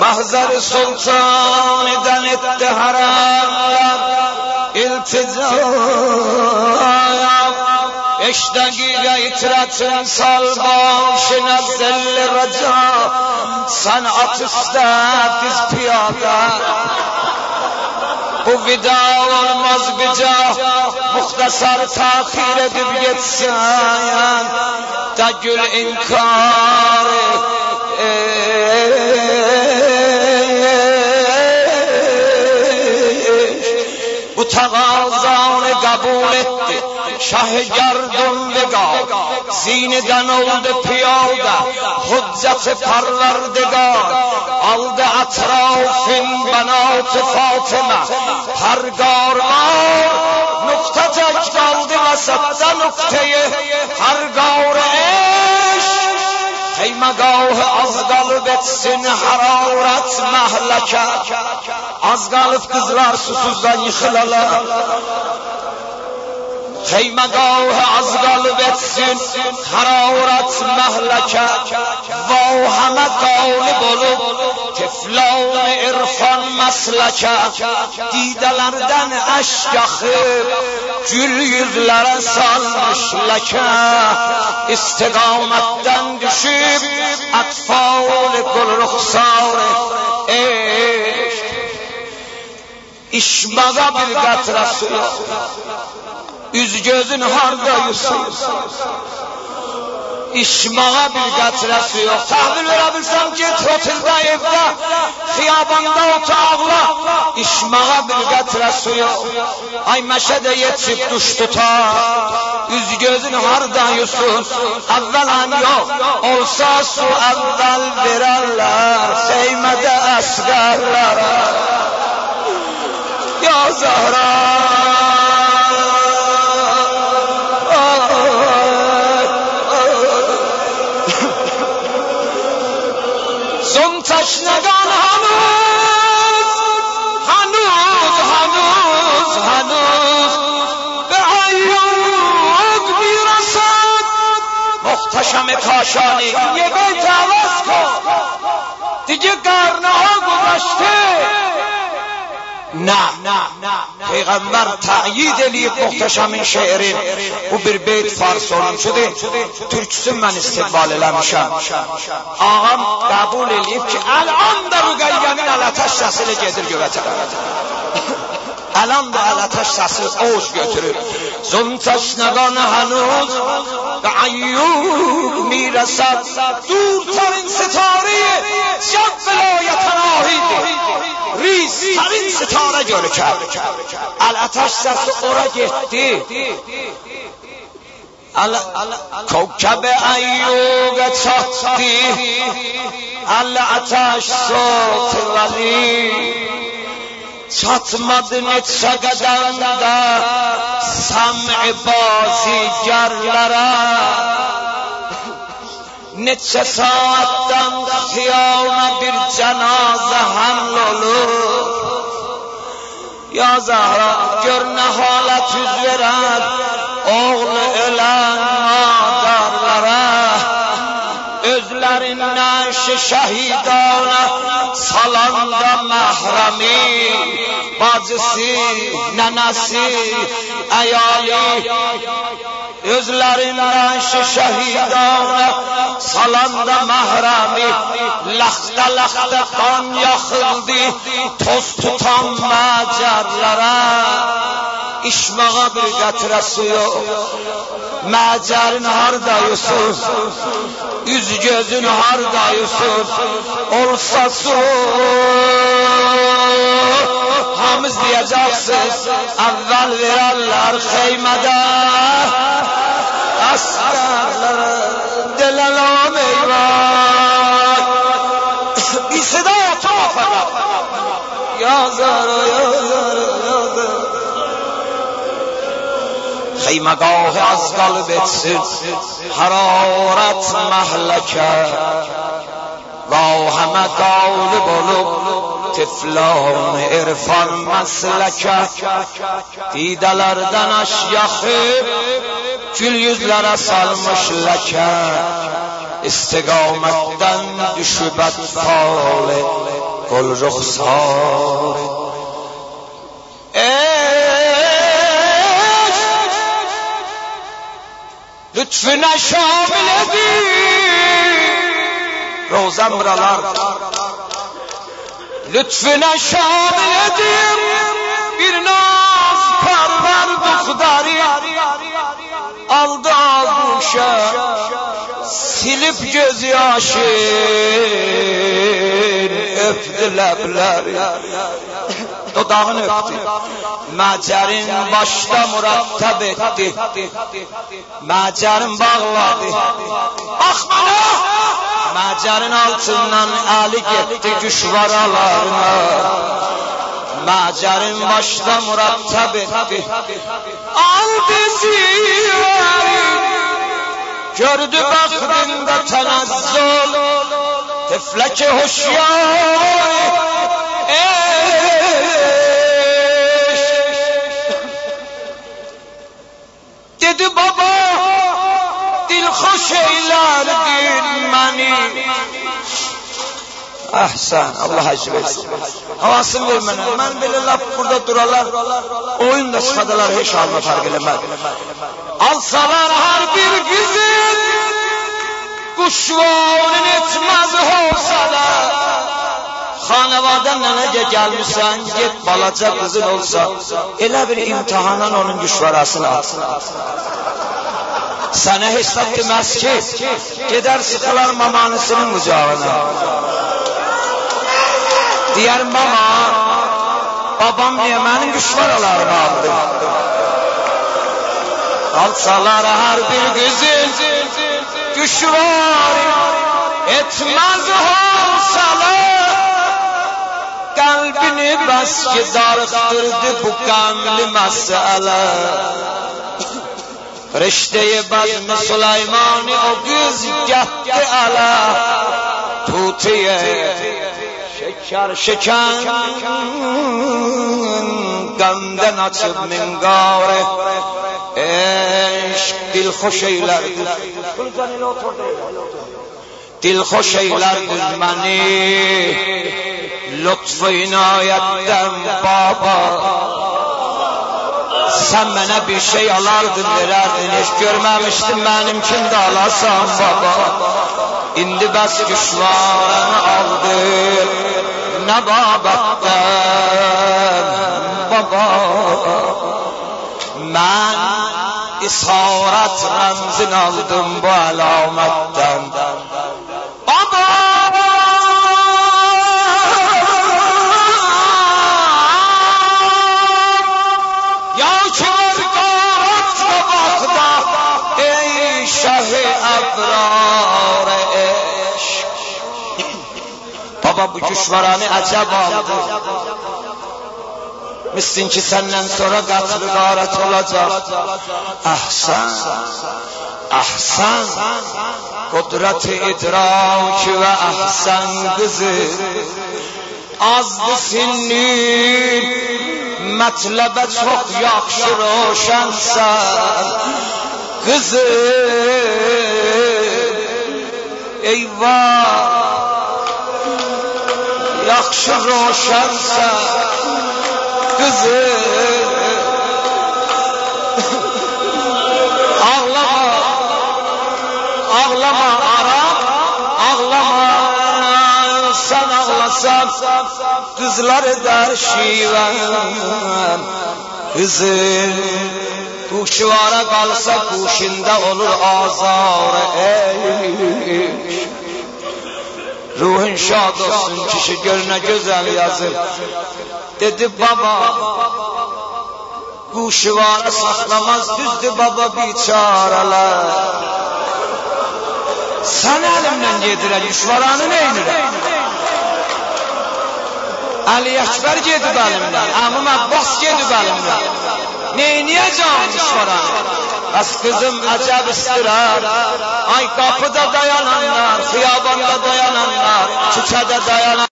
محضر سلطان دنت حرم التزام اشتاقی گیترت سال باش نزل رجا صنعت استفز پیاده و وداع الماز بجا مختصر تاخیر دبیت ساین تجل انکار و تقاضان قبولت شه گردون بگاه زین دنود پیاده حجت پروردگار آلد اطراف بنات فاطمه هرگار نقطه تجدالد وسط نقطه هرگار عشق خیمگاه از قلبت سن حرارت محلکه از قلب kızlar susuzdan yıkılalar خیمگاه از قلبتsin حرارت محلکه و همه قالب olup teflan irfan mesleke didelerden aşk akıp gül yüzlere salmış leke istikametten düşüp atfal gül ruhsar işmağa bir qatra suyu üz gözün harda Yusuf işmağa bir qatrası yox tahvil verebilsem ki otelda evdə xiyabanda otağla işmağa bir qatrası yox ay məşədə yetib duş tutar üz gözün harda Yusuf əvvələn yox olsa su əvvəl verərlər xeymədə əsgərlərə ya Zahra تشنگان هنوز به عیوق میرسد محتشم کاشانی یه بیت عوض کن دیگه قرنه ها گذشته نه پیغمبر تأیید eləyib muhteşemin şeirin bu bir beyt fars olmuşudur türküsün mən istiqbal eləmişəm ağam qəbul eləyib ki əlan da Rüqəyyənin ələtaş səsini gedir gövətə əlan da ələtaş səsi oğuz götürür zuntaşnəqan hənuz və ayyub mirəsəd durtarın ستاره şəb vilayətən ahidir ریزترین ستاره جلو کرد الاتش سست اورا گفتی کوکب ایوگ چاتی الاتش صوت ولی çatmadı neçə qədəndə səm'i bazigərlərə neçə saatdən xiyana bir cənazə həml olur ya Zahra gör nə halət yüz verər oğlu ölən madarlara özlərindən şəhidana salanda məhrəmi bacısı, nənəsi, əyali özlərindən şəhidana salanda məhrəmi laxta qan yaxıldı toz tutan məcərlərə işmağa bir qətrəsi yox məcərin harda Yusuf üz gözün harda Yusuf olsa su hamız diyeceksiniz evvel vererler xeymədə askerlere delelam eyvah bir seda yapma fakat ya Zara ya Zara ya Zara خیمگاه از قلبت حرارت محلکه و همه قالب olup teflan irfan mesleke didelerden aş yakıp gül yüzlere salmış leke istikametten düşüp etfal گل رخسار لطف نشامل دی روزم براlar لطف نشامل دی bir naz parvar dukdari aldı ağuşa silip gözyaşı öptü ləbləri dodağını öptü Məcerin başda murattab etdi Məcerin bağladı Bax mənə Məcerin altından əli getdi güşvaralarına Məcerin başda murattab etdi aldı zivəri gördü bəxtində tənəzzül teflək hoşyar dedi baba dilxoş eylərdin məni Ahsan Allah hacı versin havasını ver mənə mən belə laf burada duralar oyun da çıxadalar heç halına farq eləməz alsalar hər bir güzin kuşvarın etmez olsalar xanavadan nənəcə gəlmişsən get balaca qızın olsa elə bir imtihanan onun kuşvarasını at sənə hesab deməz ki gedər sıxılar mamanısının qucağına deyər mama babam niyə mənim kuşvaralarımı aldı alsalar hər bir güzin kuşvar etmez olsalar kalbini bas ki darıktırdı bu gamli mesele Rişte-i bazm Süleyman'ı o kız gitti ala tutiye şeker şeker gamden açıp mingare eşk dilxoş eylerdir dilxoş eylerdir məni lütf-u inayetten baba sen mənə bir şey alardın vererdin hiç görmemiştim benimkini de alasan baba indi bəs küşvarını aldı ne babatten baba ben isaret remzin aldım bu alametten baba ya kör qarat babaqda ey şah-ı ebrar eşk baba bu küşvaranı acab aldı Miskin ki senden sonra katlı garet olacak Ahsan Ahsan Kudret-i idraki ve ahsan kızı Azdı sinnin Metlebe çok yakşı roşansan Kızı Eyvah Yakşı roşansan Kızı ağlama ağlama Arap ağlama sen ağlasan kızlar eder şiven kızı kuşvara kalsa kuşunda olur azar ruhun şad olsun kişi gönlüne güzel yazır dedi baba kuşvarı saklamaz düzdü baba biçaralar sen elimden yedirə kuşvaranı neynirə Ali Ekber gedib elimden Əmim Abbas gedib elimden neyniyəcəm kuşvaranı Bəs kızım acab istirar ay kapıda dayananlar xiyabanda dayananlar küçədə dayananlar